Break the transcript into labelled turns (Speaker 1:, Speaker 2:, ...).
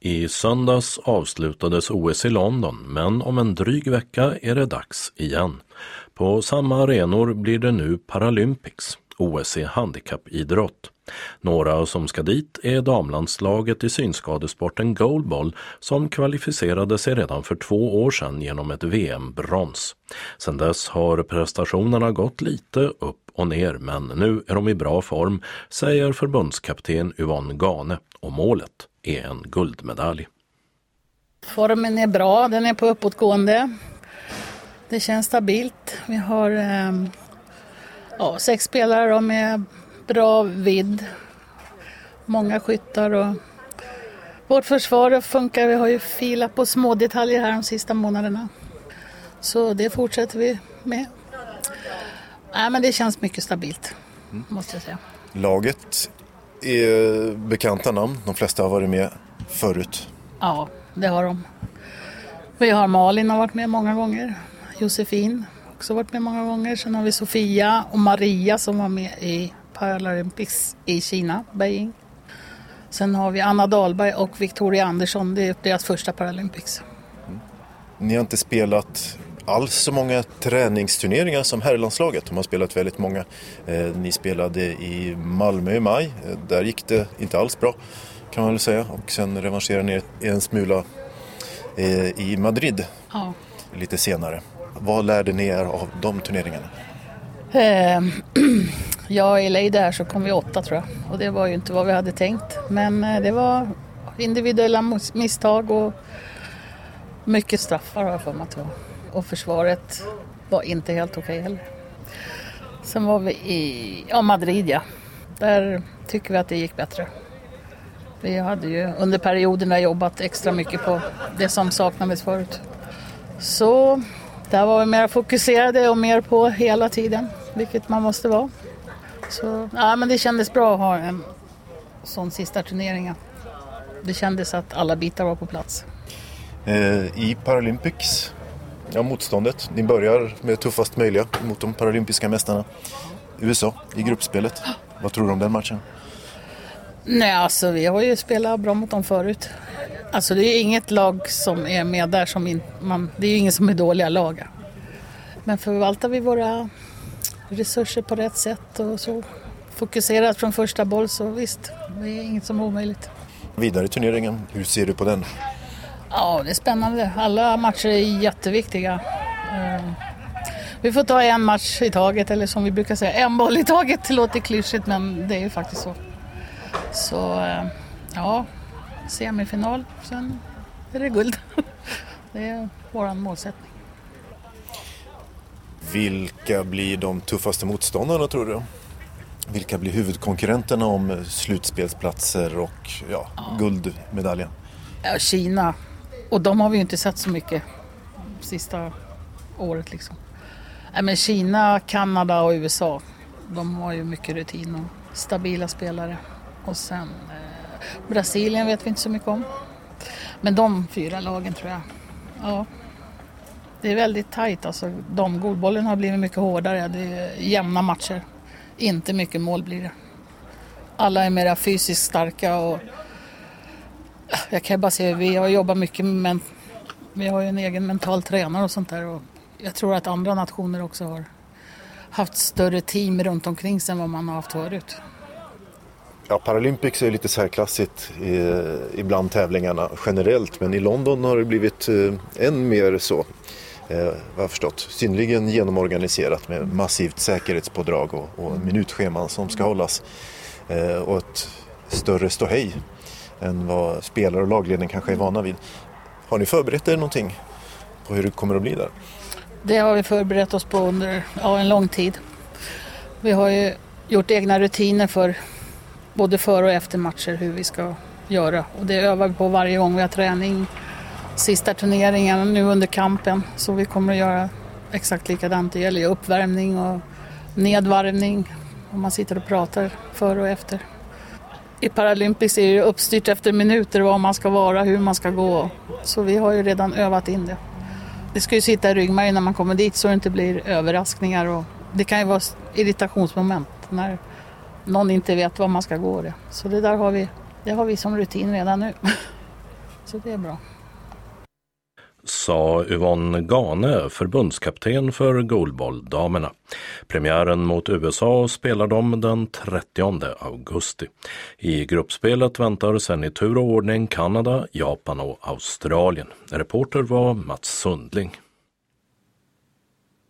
Speaker 1: I söndags avslutades OS i London, men om en dryg vecka är det dags igen. På samma arenor blir det nu Paralympics, OS i handikappidrott. Några som ska dit är damlandslaget i synskadesporten goalball som kvalificerade sig redan för 2 år sedan genom ett VM-brons. Sedan dess har prestationerna gått lite upp och ner, men nu är de i bra form, säger förbundskapten Yvonne Gane, och målet är en guldmedalj.
Speaker 2: Formen är bra, den är på uppåtgående. Det känns stabilt. Vi har 6 spelare med bra vidd. Många skyttar och vårt försvar funkar. Vi har ju filat på små detaljer här de sista månaderna. Så det fortsätter vi med. Men det känns mycket stabilt, måste jag säga.
Speaker 3: Laget är bekanta namn. De flesta har varit med förut.
Speaker 2: Ja, det har de. Vi har Malin har varit med många gånger. Josefin har också varit med många gånger. Sen har vi Sofia och Maria som var med i Paralympics i Kina, Beijing. Sen har vi Anna Dahlberg och Victoria Andersson. Det är deras första Paralympics.
Speaker 3: Ni har inte spelat alls så många träningsturneringar som herrlandslaget. De har spelat väldigt många. Ni spelade i Malmö i maj. Där gick det inte alls bra, kan man väl säga. Och sen revanscherar ni en smula i Madrid lite senare. Vad lärde ni er av de turneringarna?
Speaker 2: I LA där så kom vi 8 tror jag. Och det var ju inte vad vi hade tänkt. Men det var individuella misstag och mycket straffar har jag för mig att det var. Och försvaret var inte helt okej heller. Sen var vi i Madrid, ja. Där tycker vi att det gick bättre. Vi hade ju under perioderna jobbat extra mycket på det som saknades förut. Så där var vi mer fokuserade och mer på hela tiden, vilket man måste vara. Så men det kändes bra att ha en sån sista turnering. Det kändes att alla bitar var på plats.
Speaker 3: I Paralympics, motståndet. Ni börjar med tuffast möjliga mot de paralympiska mästarna. USA i gruppspelet. Vad tror du om den matchen?
Speaker 2: Nej, vi har ju spelat bra mot dem förut. Det är inget lag som är med där som det är ju ingen som är dåliga lag. Men förvaltar vi våra resurser på rätt sätt och så fokuserat från första boll, så visst, det är inget som är omöjligt.
Speaker 3: Vidare i turneringen, hur ser du på den?
Speaker 2: Ja, det är spännande. Alla matcher är jätteviktiga. Vi får ta en match i taget, eller som vi brukar säga, en boll i taget. Det låter klyschigt, men det är ju faktiskt så. Så semifinal, sen är det guld. Det är vår målsättning.
Speaker 3: Vilka blir de tuffaste motståndarna, tror du? Vilka blir huvudkonkurrenterna om slutspelsplatser och guldmedaljen?
Speaker 2: Kina. Och de har vi ju inte sett så mycket sista året liksom. Men Kina, Kanada och USA, de har ju mycket rutin och stabila spelare. Och sen Brasilien vet vi inte så mycket om. Men de 4 lagen tror jag. Ja. Det är väldigt tajt. Goalbollen har blivit mycket hårdare. Det är jämna matcher. Inte mycket mål blir det. Alla är mer fysiskt starka och jag kan bara säga, vi har jobbat mycket men vi har ju en egen mental tränare och sånt där, och jag tror att andra nationer också har haft större team runt omkring sig än vad man har haft förut.
Speaker 3: Ja, Paralympics är lite särklassigt ibland tävlingarna generellt, men i London har det blivit än mer så. Jag har förstått, synnerligen genomorganiserat med massivt säkerhetspådrag och minutscheman som ska hållas och ett större ståhej än vad spelare och lagledning kanske är vana vid. Har ni förberett er någonting på hur det kommer att bli där?
Speaker 2: Det har vi förberett oss på under en lång tid. Vi har ju gjort egna rutiner för både före och efter matcher hur vi ska göra. Och det övar vi på varje gång vi har träning. Sista turneringen nu under kampen, så vi kommer att göra exakt likadant. Det gäller ju uppvärmning och nedvarvning om man sitter och pratar före och efter. I Paralympics är det uppstyrt efter minuter var man ska vara, hur man ska gå. Så vi har ju redan övat in det. Det ska ju sitta i ryggmärgen när man kommer dit så det inte blir överraskningar. Och det kan ju vara irritationsmoment när någon inte vet var man ska gå. Det. Så det har vi som rutin redan nu. så det är bra.
Speaker 1: Sa Yvonne Gane, förbundskapten för goalball-damerna. Premiären mot USA spelar de den 30 augusti. I gruppspelet väntar sen i tur och ordning Kanada, Japan och Australien. Reporter var Mats Sundling.